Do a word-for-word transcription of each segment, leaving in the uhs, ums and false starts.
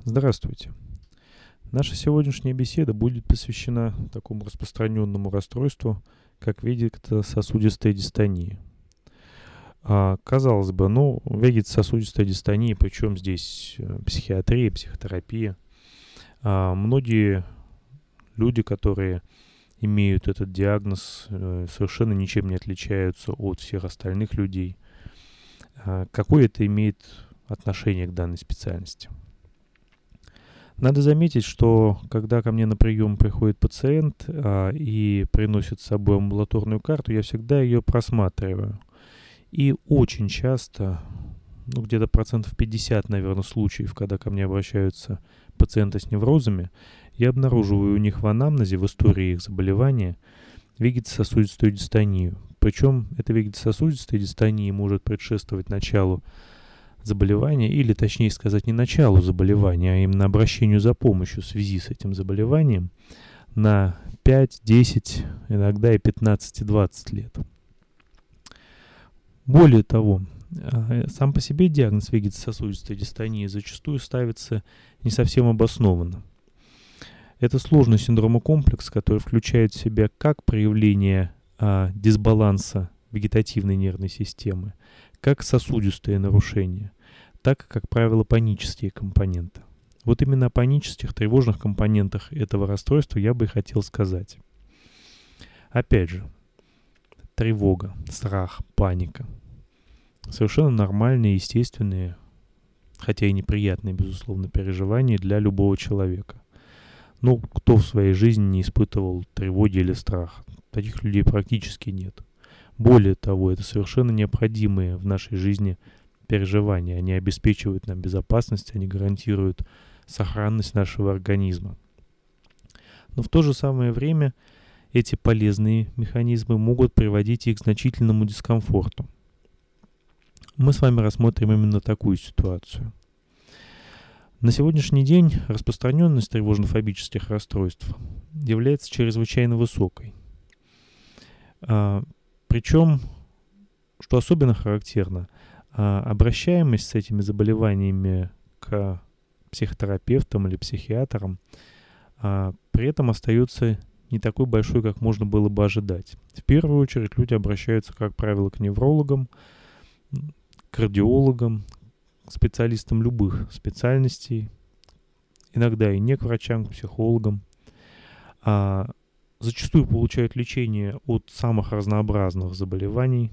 Здравствуйте. Наша сегодняшняя беседа будет посвящена такому распространенному расстройству, как вегетососудистая дистония. А, казалось бы, ну, вегетососудистая дистония, причем здесь э, психиатрия, психотерапия. А, многие люди, которые имеют этот диагноз, э, совершенно ничем не отличаются от всех остальных людей. А, какое это имеет отношение к данной специальности? Надо заметить, что когда ко мне на прием приходит пациент а, и приносит с собой амбулаторную карту, я всегда ее просматриваю. И очень часто, ну где-то процентов пятьдесят, наверное, случаев, когда ко мне обращаются пациенты с неврозами, я обнаруживаю у них в анамнезе, в истории их заболевания, вегетососудистую дистонию. Причем эта вегетососудистая дистония может предшествовать началу заболевания, или точнее сказать не началу заболевания, а именно обращению за помощью в связи с этим заболеванием на пять, десять, иногда и пятнадцать-двадцать лет. Более того, сам по себе диагноз вегетососудистой дистонии зачастую ставится не совсем обоснованно. Это сложный синдромокомплекс, который включает в себя как проявление а, дисбаланса вегетативной нервной системы, как сосудистые нарушения, так, как правило, панические компоненты. Вот именно о панических, тревожных компонентах этого расстройства я бы и хотел сказать. Опять же, тревога, страх, паника. Совершенно нормальные, естественные, хотя и неприятные, безусловно, переживания для любого человека. Ну, кто в своей жизни не испытывал тревоги или страха? Таких людей практически нет. Более того, это совершенно необходимые в нашей жизни переживания. Они обеспечивают нам безопасность, они гарантируют сохранность нашего организма. Но в то же самое время эти полезные механизмы могут приводить и к значительному дискомфорту. Мы с вами рассмотрим именно такую ситуацию. На сегодняшний день распространенность тревожно-фобических расстройств является чрезвычайно высокой. А, причем, что особенно характерно, а, обращаемость с этими заболеваниями к психотерапевтам или психиатрам а, при этом остается не такой большой, как можно было бы ожидать. В первую очередь люди обращаются, как правило, к неврологам, кардиологам, к специалистам любых специальностей, иногда и не к врачам, к психологам. А зачастую получают лечение от самых разнообразных заболеваний,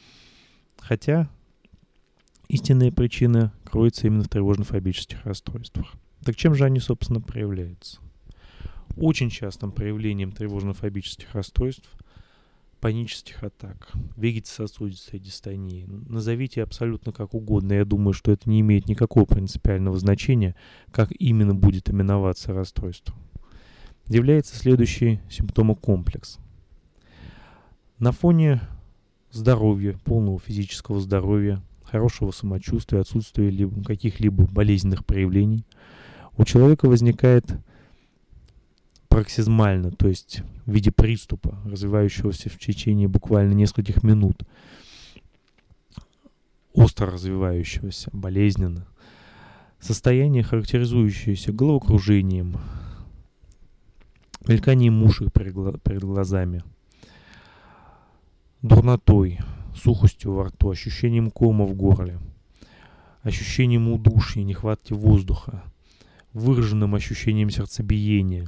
хотя истинная причина кроется именно в тревожно-фобических расстройствах. Так чем же они, собственно, проявляются? Очень частым проявлением тревожно-фобических расстройств, панических атак, вегетососудистой дистонии. Назовите абсолютно как угодно. Я думаю, что это не имеет никакого принципиального значения, как именно будет именоваться расстройство. Является следующий симптомокомплекс. На фоне здоровья, полного физического здоровья, хорошего самочувствия, отсутствия либо каких-либо болезненных проявлений, у человека возникает пароксизмально, то есть в виде приступа, развивающегося в течение буквально нескольких минут, остро развивающегося, болезненно, состояние, характеризующееся головокружением, мельканием мушек перед глазами, дурнотой, сухостью во рту, ощущением кома в горле, ощущением удушья, нехватки воздуха, выраженным ощущением сердцебиения,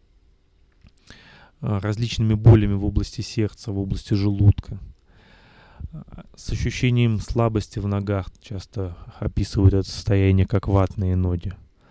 различными болями в области сердца, в области желудка, с ощущением слабости в ногах, часто описывают это состояние как ватные ноги,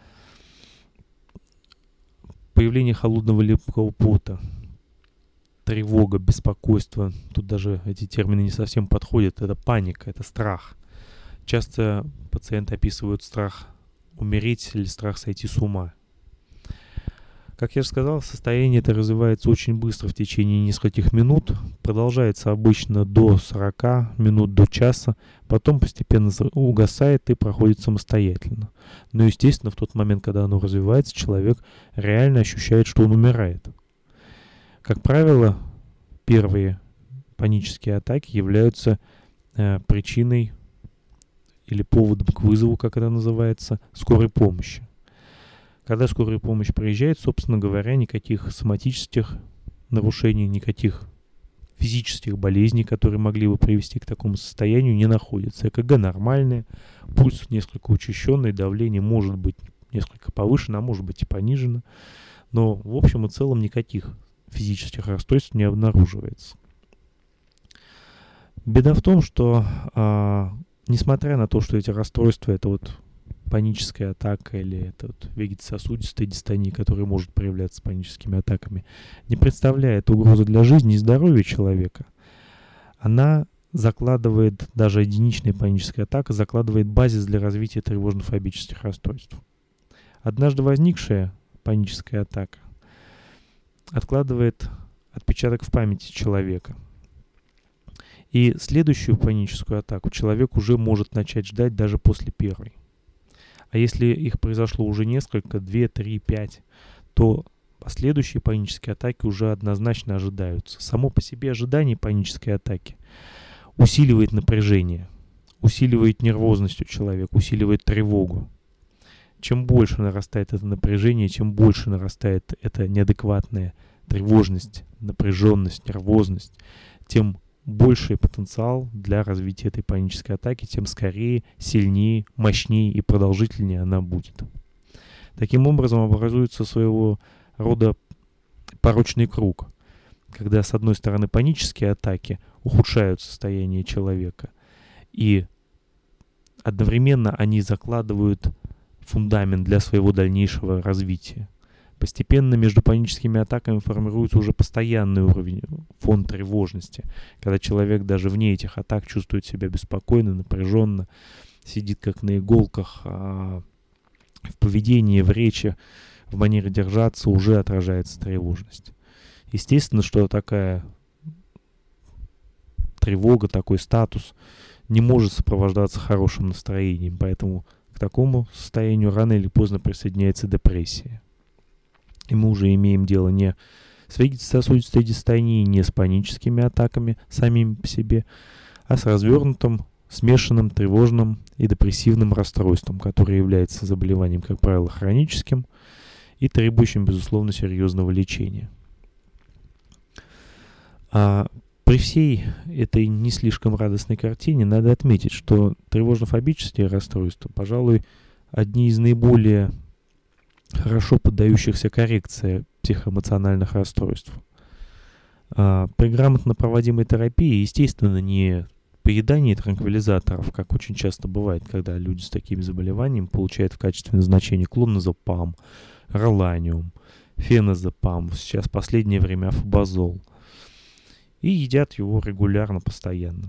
появление холодного липкого пота, тревога, беспокойство, тут даже эти термины не совсем подходят, это паника, это страх. Часто пациенты описывают страх умереть или страх сойти с ума. Как я же сказал, состояние это развивается очень быстро, в течение нескольких минут, продолжается обычно до сорока минут, до часа, потом постепенно угасает и проходит самостоятельно. Но, естественно, в тот момент, когда оно развивается, человек реально ощущает, что он умирает. Как правило, первые панические атаки являются э, причиной или поводом к вызову, как это называется, скорой помощи. Когда скорая помощь приезжает, собственно говоря, никаких соматических нарушений, никаких физических болезней, которые могли бы привести к такому состоянию, не находится. ЭКГ нормальное, пульс несколько учащенный, давление может быть несколько повышено, а может быть и понижено. Но в общем и целом никаких физических расстройств не обнаруживается. Беда в том, что а, несмотря на то, что эти расстройства, это вот паническая атака или это вот вегетососудистая дистония, которая может проявляться паническими атаками, не представляет угрозы для жизни и здоровья человека, она закладывает, даже единичная паническая атака, закладывает базис для развития тревожно-фобических расстройств. Однажды возникшая паническая атака откладывает отпечаток в памяти человека. И следующую паническую атаку человек уже может начать ждать даже после первой. А если их произошло уже несколько, две, три, пять, то последующие панические атаки уже однозначно ожидаются. Само по себе ожидание панической атаки усиливает напряжение, усиливает нервозность у человека, усиливает тревогу. Чем больше нарастает это напряжение, чем больше нарастает эта неадекватная тревожность, напряженность, нервозность, тем больший потенциал для развития этой панической атаки, тем скорее, сильнее, мощнее и продолжительнее она будет. Таким образом образуется своего рода порочный круг, когда с одной стороны панические атаки ухудшают состояние человека, и одновременно они закладывают фундамент для своего дальнейшего развития. Постепенно между паническими атаками формируется уже постоянный уровень, фон тревожности, когда человек даже вне этих атак чувствует себя беспокойно, напряженно, сидит как на иголках, а в поведении, в речи, в манере держаться уже отражается тревожность. Естественно, что такая тревога, такой статус не может сопровождаться хорошим настроением, поэтому к такому состоянию рано или поздно присоединяется депрессия. И мы уже имеем дело не с вегетососудистой дистонией, не с паническими атаками самими по себе, а с развернутым, смешанным, тревожным и депрессивным расстройством, которое является заболеванием, как правило, хроническим и требующим, безусловно, серьезного лечения. А при всей этой не слишком радостной картине надо отметить, что тревожно-фобические расстройства, пожалуй, одни из наиболее хорошо поддающихся коррекции психоэмоциональных расстройств. А, при грамотно проводимой терапии, естественно, не поедание транквилизаторов, как очень часто бывает, когда люди с такими заболеваниями получают в качестве назначения клоназепам, роланиум, феназепам, сейчас в последнее время афобазол, и едят его регулярно, постоянно.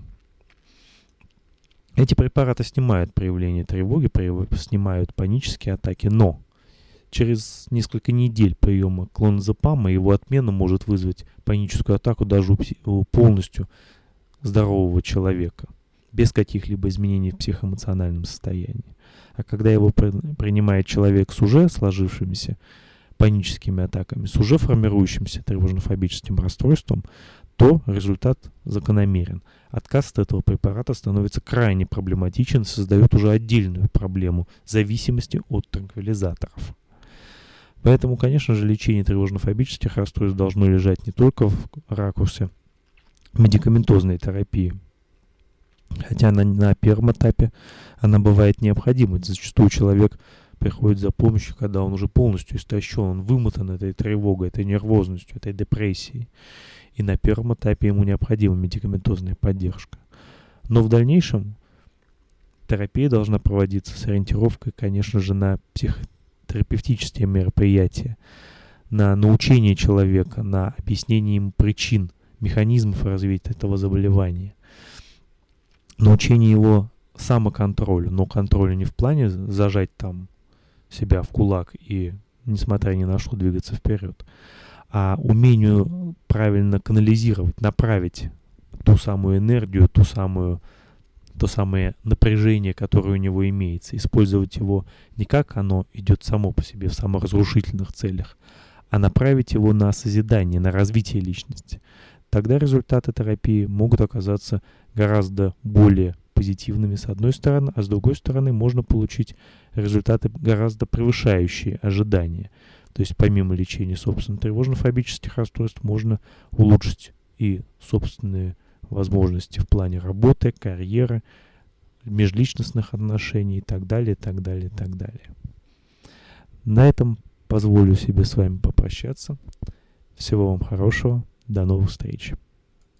Эти препараты снимают проявление тревоги, снимают панические атаки, но через несколько недель приема клоназепама его отмена может вызвать паническую атаку даже у, пси- у полностью здорового человека, без каких-либо изменений в психоэмоциональном состоянии. А когда его при- принимает человек с уже сложившимися паническими атаками, с уже формирующимся тревожно-фобическим расстройством, то результат закономерен. Отказ от этого препарата становится крайне проблематичен, создает уже отдельную проблему зависимости от транквилизаторов. Поэтому, конечно же, лечение тревожно-фобических расстройств должно лежать не только в ракурсе медикаментозной терапии, хотя на, на первом этапе она бывает необходима. Зачастую человек приходит за помощью, когда он уже полностью истощен, он вымотан этой тревогой, этой нервозностью, этой депрессией. И на первом этапе ему необходима медикаментозная поддержка. Но в дальнейшем терапия должна проводиться с ориентировкой, конечно же, на психотерапевтические мероприятия, на научение человека, на объяснение ему причин, механизмов развития этого заболевания, научение его самоконтролю, но контролю не в плане зажать там себя в кулак и, несмотря ни на что, двигаться вперед, а умению правильно канализировать, направить ту самую энергию, ту самую, то самое напряжение, которое у него имеется, использовать его не как оно идет само по себе в саморазрушительных целях, а направить его на созидание, на развитие личности. Тогда результаты терапии могут оказаться гораздо более позитивными с одной стороны, а с другой стороны можно получить результаты гораздо превышающие ожидания. То есть помимо лечения собственных тревожно-фобических расстройств можно улучшить и собственные возможности в плане работы, карьеры, межличностных отношений и так далее, и так далее, и так далее. На этом позволю себе с вами попрощаться. Всего вам хорошего. До новых встреч.